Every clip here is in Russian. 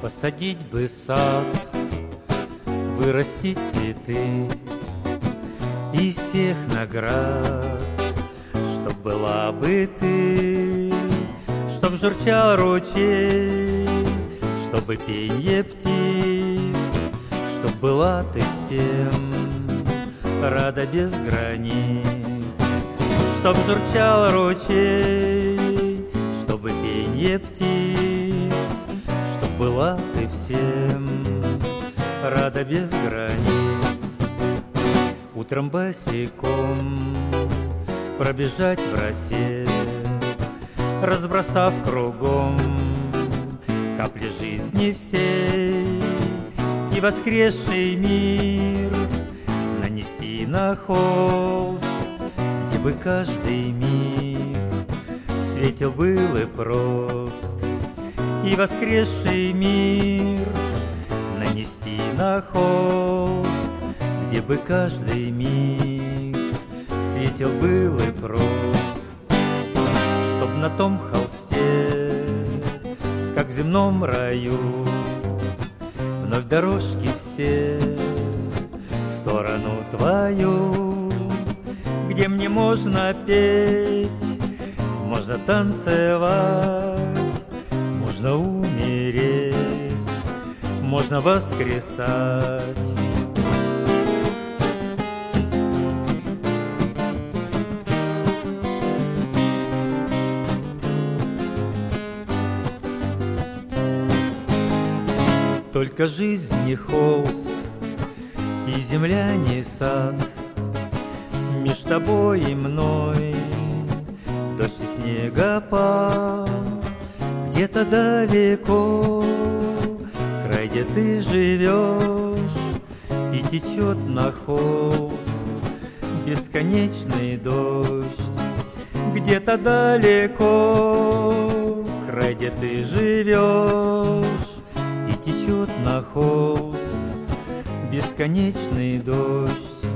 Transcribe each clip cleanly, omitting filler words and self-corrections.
Посадить бы сад, вырастить цветы из всех наград, чтоб была бы ты, чтоб журчал ручей, чтобы пенье птиц, чтоб была ты всем рада без границ, чтоб журчал ручей, чтобы пенье птиц, чтоб была ты всем рада без границ. Утром босиком пробежать в росе, разбросав кругом капли жизни всей, и воскресший мир нанести на холст, где бы каждый миг светил был и прост, и воскресший мир нанести на холст, где бы каждый миг светил был и прост, чтоб на том холсте, как в земном раю, вновь дорожки все в сторону твою, где мне можно петь, можно танцевать, можно умереть, можно воскресать. Только жизнь не холст, и земля не сад, меж тобой и мной дождь и снегопад. Где-то далеко край, где ты живешь, и течет на холст бесконечный дождь. Где-то далеко край, где ты живешь, течет на холст бесконечный дождь.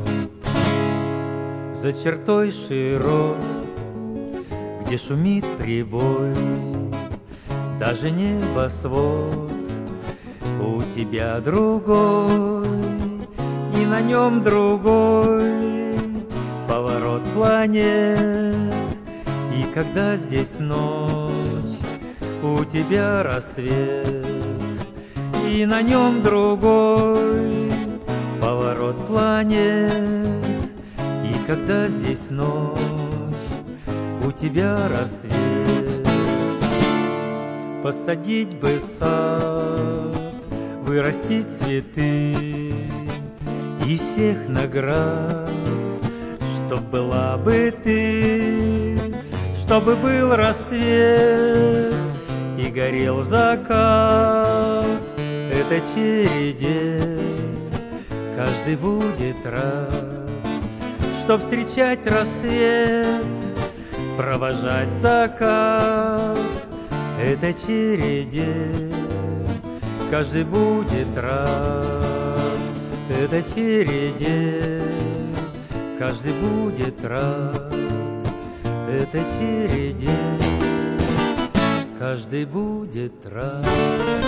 За чертой широт, где шумит прибой, даже небосвод у тебя другой, и на нем другой поворот планет. И когда здесь ночь, у тебя рассвет, и на нем другой поворот планет. И когда здесь ночь, у тебя рассвет. Посадить бы сад, вырастить цветы из всех наград, чтоб была бы ты, чтобы был рассвет и горел закат. Этой череде каждый будет рад, чтоб встречать рассвет, провожать закат. Этой череде каждый будет рад, этой череде каждый будет рад, этой череде каждый будет рад.